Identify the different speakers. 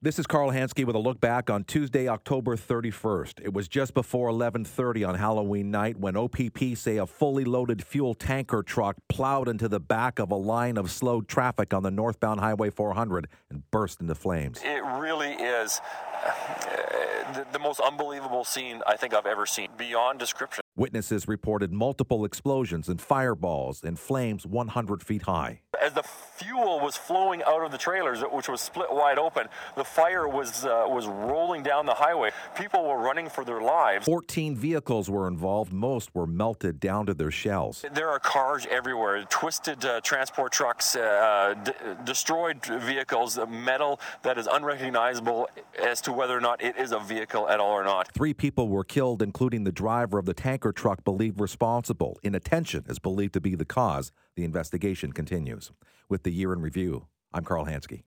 Speaker 1: This is Carl Hansky with a look back on Tuesday, October 31st. It was just before 11:30 on Halloween night when OPP say a fully loaded fuel tanker truck plowed into the back of a line of slowed traffic on the northbound Highway 400 and burst into flames.
Speaker 2: It really is the most unbelievable scene I think I've ever seen, beyond description.
Speaker 1: Witnesses reported multiple explosions and fireballs and flames 100 feet high.
Speaker 2: As the fuel was flowing out of the trailers, which was split wide open, the fire was rolling down the highway. People were running for their lives.
Speaker 1: 14 vehicles were involved. Most were melted down to their shells.
Speaker 2: There are cars everywhere, twisted transport trucks, destroyed vehicles, metal that is unrecognizable as to whether or not it is a vehicle at all or not.
Speaker 1: 3 people were killed, including the driver of the tanker truck believed responsible. Inattention is believed to be the cause. The investigation continues. With the year in review, I'm Carl Hansky.